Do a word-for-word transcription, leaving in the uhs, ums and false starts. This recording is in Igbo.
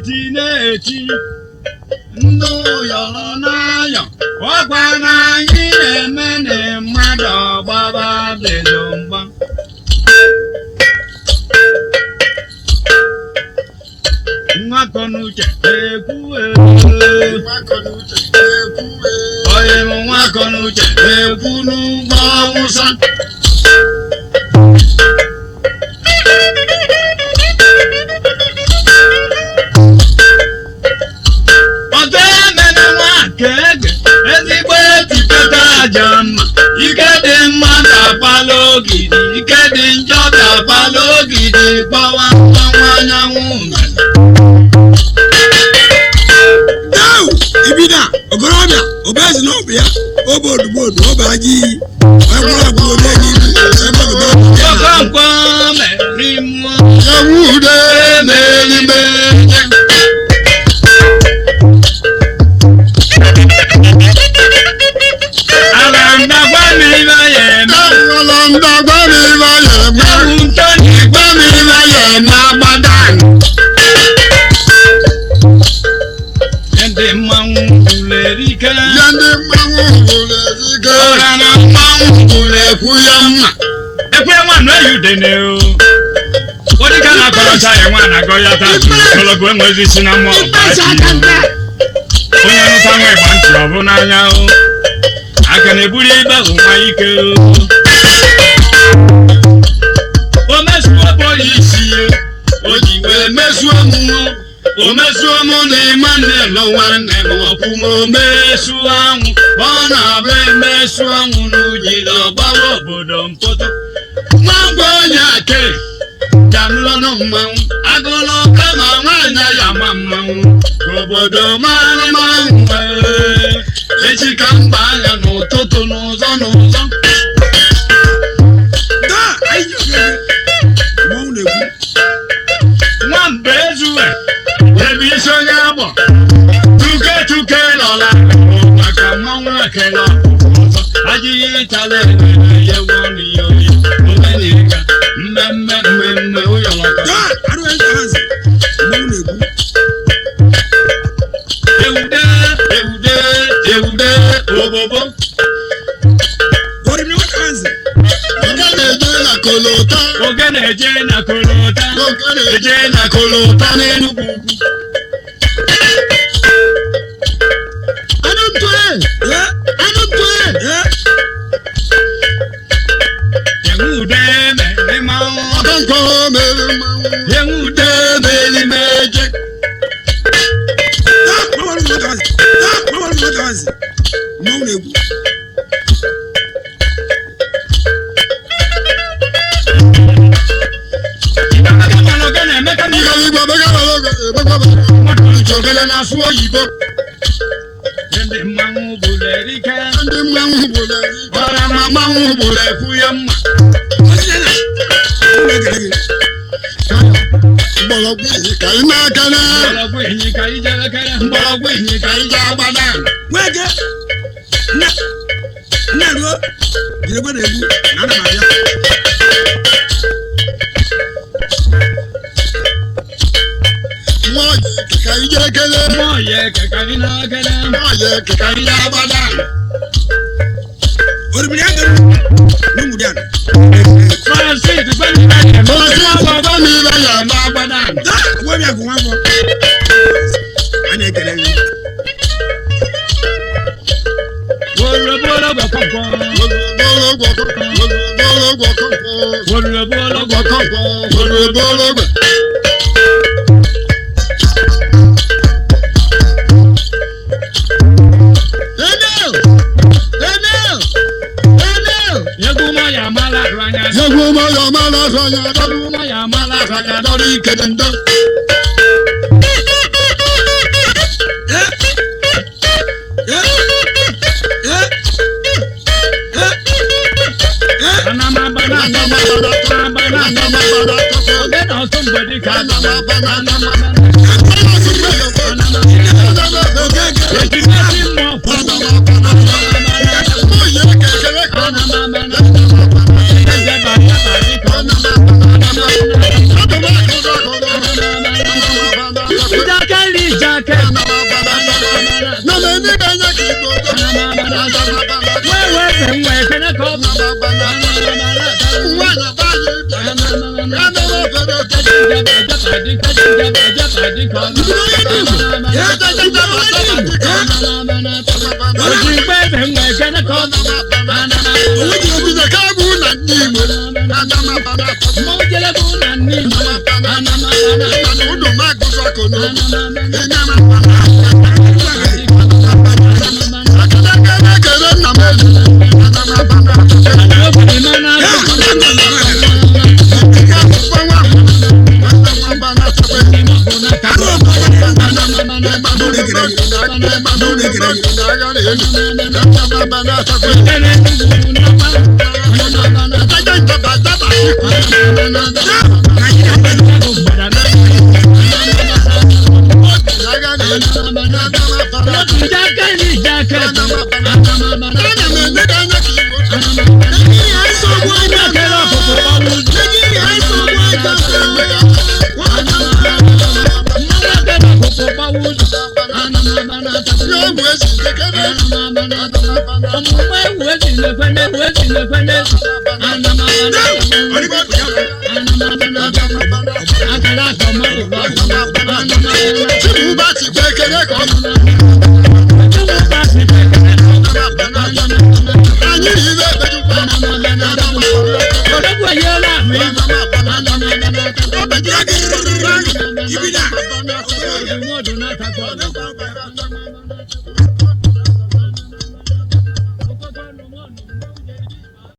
eti na-eti ndụ yọrọ n'ayọ ọgwa na anyị na-eme na mmadụ ọgbaba bezo mgba nwakọnuche ekwu onye m nwakọnuche ekwu n'ugbo Awụsa ọzọ emena nwakege ezigbo etipeta aja mma ike dị mma ga-apala ogidi ike dị njọ ga-apala ogidi gbawa mgbanwe anyanwụ ibida ogorobịa obezi n'obi ya obodo bodo obaji agwara agwara obi ọkọnkọ meri mmụọ yawude merime alandagwa miriba yeme alandagwa miriba yeme ewuntoni gwa miriba yeme agbadan yende mmanwụ bulerike yende mmanwụ bulerike ọra na mmanwụ bulekwu ya mma ekwe nwanụ eyudene o odika na akọrọcha ya nwa na agọ ya tatu ogologo enwezi isi na mmụọ onye nụta nwa ịgba ntị ọ bụ n'anya o aka na-eburu ibe nwa ike o mesuo bọọlụ isi ya o ji wee mesuo mụọ o mesuo mụ na ịma nne nwanne m ọkwụ ma o mesuo anwụ ọ na-abụ emesuo anwụ n'ujiri ọgbawa obodo mpoto nwagwa onye akịrị janụlọnụ mmanwụ agụlọ kama nwaanyị ya ma mmanwụ obodo mara mmanwụ echi ka mba anya n'ụtụtụ n'ụzọ n'ụzọ nwamba ezue ebe isi onye agbọ tuke tuke lọla maka mmanwụ ekele ọzọ ajịghị ịtala enwere ya nwọnụ ya oyi omenịga mmemme mmemme ụyọlọka ewude ewude ewude obobo kolota oge na-eje na kolota eje na kolota n'Enugu anụtụe anụtụe ewude mere mmanwụ ọkọnkọ mere mmanwụ ewude mere meje na-asụ oyibo ndị mmanwụ bulerike ndị mmanwụ bulerike ọra ma mmanwụ bulefu ya mma mgbọrọgwụ ihe ka ị na-akara mgbọrọgwụ ihe ka ị jerekere mgbọrọgwụ ihe ka ị je agbada nwege nne ruo jiregwe na-egbu na ana m abịa ka ije ekele mọye ka ị na-ekele mọye ka ị na-agbada oribiri ya dịrị n'ụmụ dị anụ Francis gbẹ́mìíràn yẹn Francis gbẹ́mìíràn yẹn na-agbada wọ́n mi àgùn wọn fọ a na-ekele gị wọlọbọlọgbọ kọkọ wọlọbọlọgbọ kọkọ wọlọbọlọgbọ kọkọ wọlọbọlọgbọ kọkọ wọlọbọlọgbọ. Yaguma ya mala ranya, yaguma ya mala ranya, dari kedenda. Eh, eh, eh, eh, eh. Anama bana, anama bana, bana, anama bana. Oge na somebody ka anama bana, anama bana. Anama bana. Give me that.